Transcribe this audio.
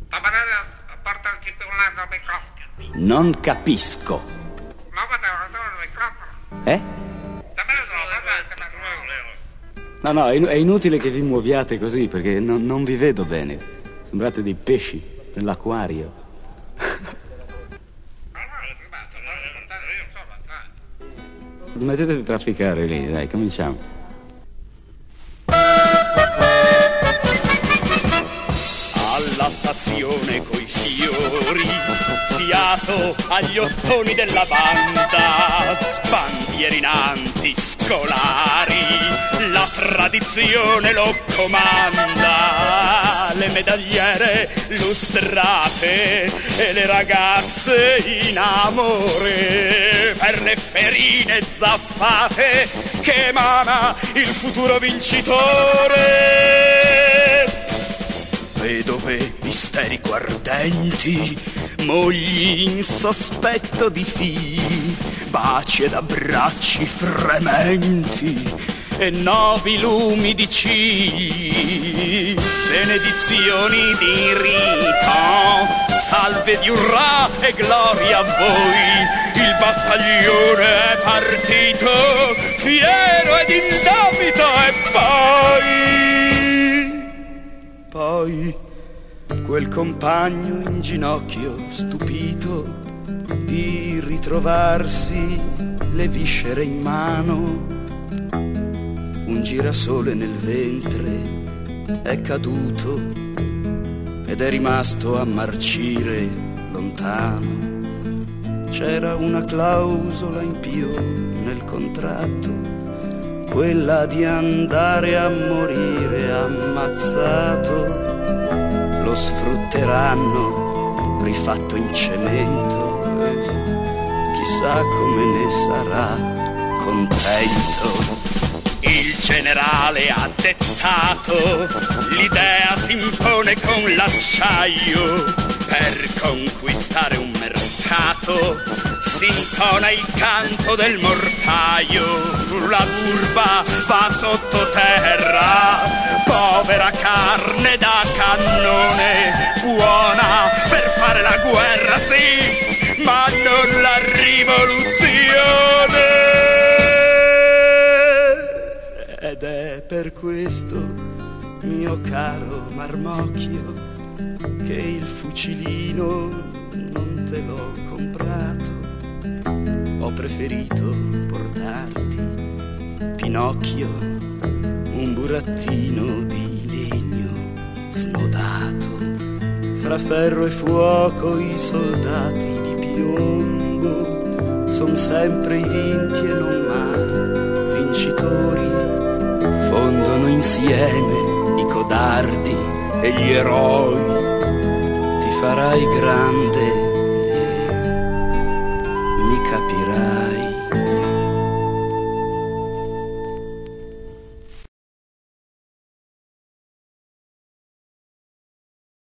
Non capisco. Eh? No, è inutile che vi muoviate così perché non vi vedo bene. Sembrate dei pesci nell'acquario. Smettete di trafficare lì, dai, cominciamo. Alla stazione coi fiori, fiato agli ottoni della banda, sbandierinanti scolari, la tradizione lo comanda, le medagliere lustrate e le ragazze in amore, per le ferine zappate che emana il futuro vincitore. Vedove misterico ardenti, mogli in sospetto di figli, baci ed abbracci frementi e novi lumi di cigli, benedizioni di rito, salve di urrà e gloria a voi, il battaglione è partito, fiero ed indebito e poi quel compagno in ginocchio stupito di ritrovarsi le viscere in mano, un girasole nel ventre è caduto ed è rimasto a marcire lontano. C'era una clausola in più nel contratto, quella di andare a morire ammazzato. Lo sfrutteranno rifatto in cemento e chissà come ne sarà contento. Il generale ha dettato, l'idea si impone con l'acciaio, per conquistare un mercato si intona il canto del mortaio, la turba va sottoterra, povera carne da cannone, buona per fare la guerra, sì, ma non la rivoluzione. Ed è per questo, mio caro Marmocchio, che il fucilino non te l'ho comprato. Ho preferito portarti, Pinocchio, un burattino di legno snodato. Fra ferro e fuoco i soldati di piombo son sempre i vinti e non mai vincitori. Fondono insieme i codardi e gli eroi. Ti farai grande, mi capirai.